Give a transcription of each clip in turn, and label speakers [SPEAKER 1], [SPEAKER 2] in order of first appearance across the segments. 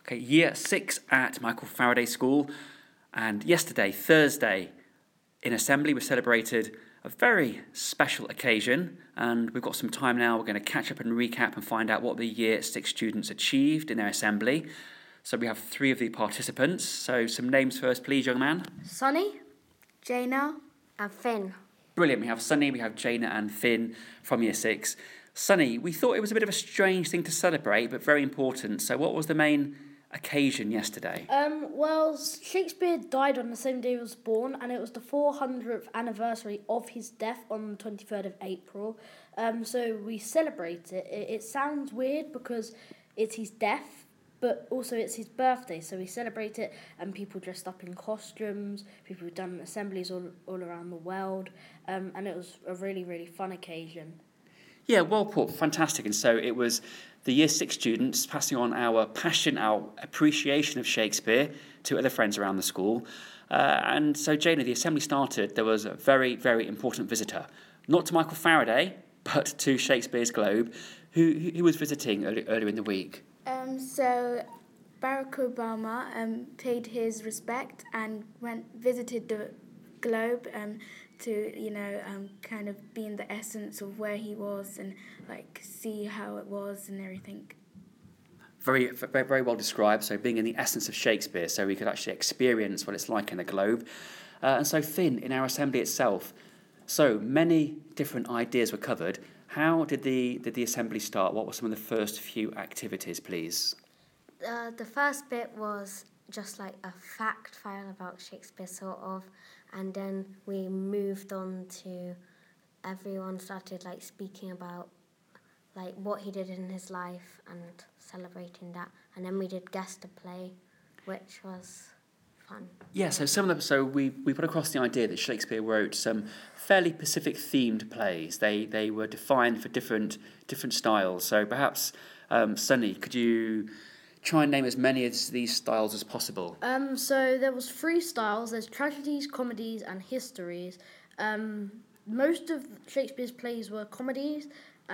[SPEAKER 1] Okay, year 6 at Michael Faraday School, and yesterday, Thursday, in assembly we celebrated a very special occasion, and we've got some time now. We're going to catch up and recap and find out what the year 6 students achieved in their assembly. So we have 3 of the participants. So some names first, please, young man.
[SPEAKER 2] Sunny, Jaina, and Finn.
[SPEAKER 1] Brilliant. We have Sunny, we have Jaina and Finn from year 6. Sunny, we thought it was a bit of a strange thing to celebrate, but very important. So what was the main occasion yesterday?
[SPEAKER 2] Well, Shakespeare died on the same day he was born, and it was the 400th anniversary of his death on the 23rd of April. So we celebrate it. It sounds weird because it's his death, but also it's his birthday, so we celebrate it, and people dressed up in costumes, people have done assemblies all around the world, and it was a really, really fun occasion.
[SPEAKER 1] Yeah, well put, fantastic. And so it was the year 6 students passing on our passion, our appreciation of Shakespeare to other friends around the school. And so, Jaina, the assembly started, there was a very, very important visitor, not to Michael Faraday, but to Shakespeare's Globe, who was visiting earlier in the week.
[SPEAKER 3] So Barack Obama paid his respect and visited the Globe to kind of be in the essence of where he was and see how it was and everything.
[SPEAKER 1] Very, very, very well described. So being in the essence of Shakespeare, so we could actually experience what it's like in the Globe. And so Finn, in our assembly itself, so many different ideas were covered. How did the assembly start? What were some of the first few activities, please?
[SPEAKER 4] The first bit was just like a fact file about Shakespeare, sort of, and then we moved on to everyone started speaking about what he did in his life and celebrating that, and then we did guest a play, which was fun.
[SPEAKER 1] Yeah, so we put across the idea that Shakespeare wrote some fairly Pacific themed plays. They were defined for different styles. So perhaps Sunny, could you try and name as many of these styles as possible?
[SPEAKER 2] So there was 3 styles. There's tragedies, comedies, and histories. Most of Shakespeare's plays were comedies.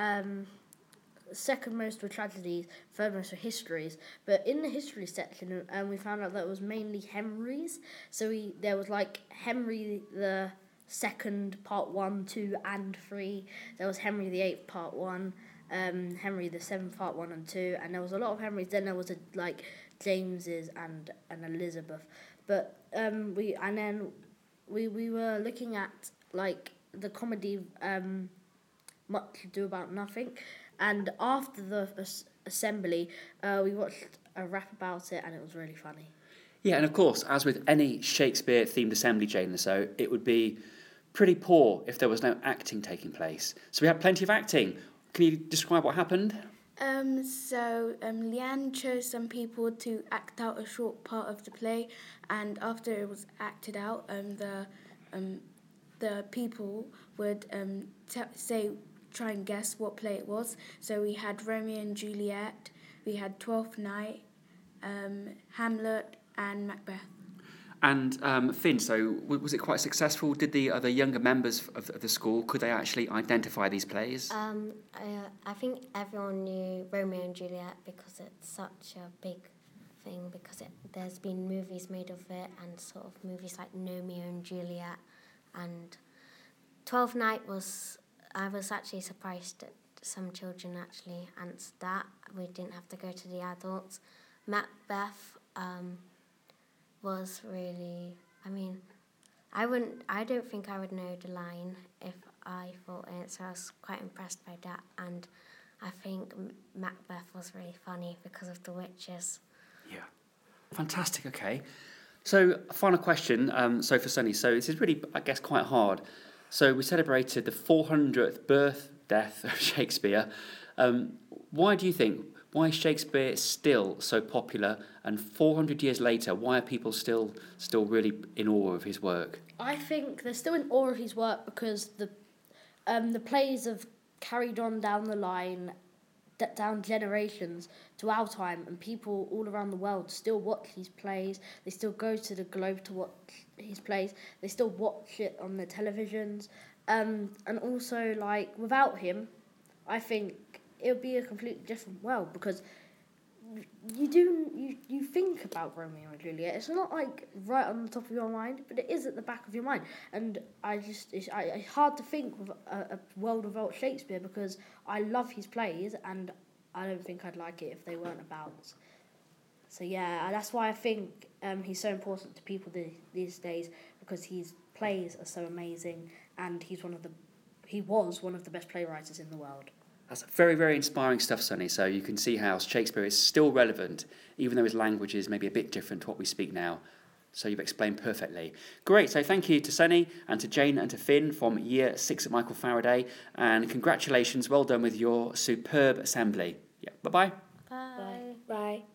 [SPEAKER 2] Second most were tragedies. Third most were histories. But in the history section, we found out that it was mainly Henry's. So there was Henry the Second, Part 1, 2, and 3. There was Henry the Eighth, Part 1. Henry the Seventh, Part 1 and 2, and there was a lot of Henrys. Then there was James's and Elizabeth. But we were looking at the comedy Much Ado About Nothing, and after the assembly, we watched a rap about it, and it was really funny.
[SPEAKER 1] Yeah, and of course, as with any Shakespeare-themed assembly, Jane, so it would be pretty poor if there was no acting taking place. So we had plenty of acting. Can you describe what happened?
[SPEAKER 3] Leanne chose some people to act out a short part of the play, and after it was acted out, the people would try and guess what play it was. So we had Romeo and Juliet, we had Twelfth Night, Hamlet, and Macbeth.
[SPEAKER 1] And Finn, so was it quite successful? Did the other younger members of the school, could they actually identify these plays?
[SPEAKER 4] I think everyone knew Romeo and Juliet because it's such a big thing, because there's been movies made of it, and sort of movies like Romeo and Juliet. And Twelfth Night I was actually surprised that some children actually answered that. We didn't have to go to the adults. Macbeth was really, I don't think I would know the line if I thought it, so I was quite impressed by that, and I think Macbeth was really funny because of the witches.
[SPEAKER 1] Yeah, fantastic, okay. So, final question, so for Sunny, so this is really, I guess, quite hard. So we celebrated the 400th birth, death of Shakespeare. Why do you think, why is Shakespeare still so popular, and 400 years later, why are people still really in awe of his work?
[SPEAKER 2] I think they're still in awe of his work because the plays have carried on down the line, down generations to our time, and people all around the world still watch his plays. They still go to the Globe to watch his plays. They still watch it on the televisions. And also, without him, I think it would be a completely different world, because you about Romeo and Juliet. It's not like right on the top of your mind, but it is at the back of your mind. And it's hard to think of a world without Shakespeare, because I love his plays, and I don't think I'd like it if they weren't about. So yeah, that's why I think he's so important to people these days, because his plays are so amazing, and he was one of the best playwrights in the world.
[SPEAKER 1] That's very, very inspiring stuff, Sonny. So you can see how Shakespeare is still relevant, even though his language is maybe a bit different to what we speak now. So you've explained perfectly. Great. So thank you to Sonny and to Jane and to Finn from Year 6 at Michael Faraday. And congratulations. Well done with your superb assembly. Yeah. Bye-bye.
[SPEAKER 4] Bye.
[SPEAKER 3] Bye.